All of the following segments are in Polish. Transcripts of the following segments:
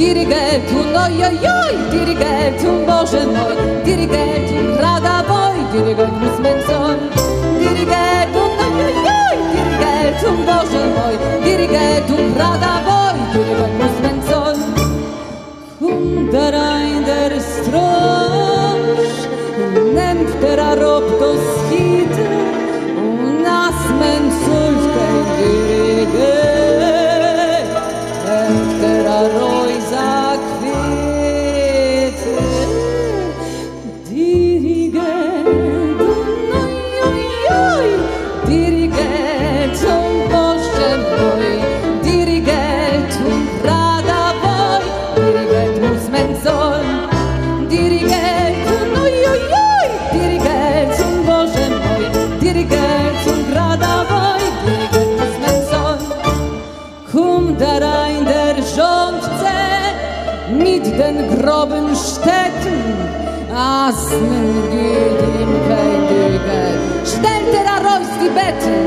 Dirigentum, ojojoj, dirigentum, Boże mój, dirigentum, rada woj, dirigentus menson, dirigentum, ojojoj, dirigentum, Boże mój, dirigentum, rada woj, dirigentus menson. Cum der der strosch, nehmt der Aroptos hite, nas mensulch kein dirigent, nehmt der Aroisa quiete, dirigentum, ojojoj, dirigentum, Boże mój, dirigentum, rada woj, dirigentus menson, dirigentum, ojojoj, dirigentum, Boże mój, dirigentum, rada woj, dirigentus menson. Cum darein der Rządce mit den groben Städten, as men geht ihm kein Dirigent, stellt der Arois die Betten.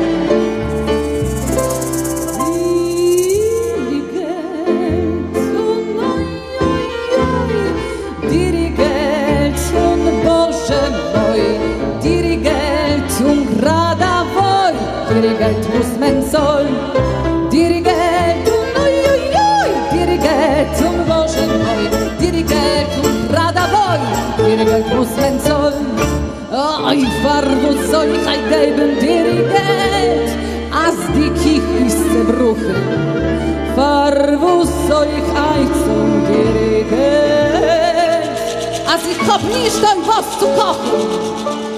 Dirigentum, ojojoj, dirigentum, Boże mój, dirigentum, rada woj, dirigentus menson, dirigentum, ojojoj, dirigentum, Boże mój, dirigentum, rada woj, dirigentus menson. Oj, farvus soll ich ein gelben Dirigent, as die Kichis zerbruchen. Farvus soll ich ein zum Dirigent, as ich hab nicht ein was zu kochen.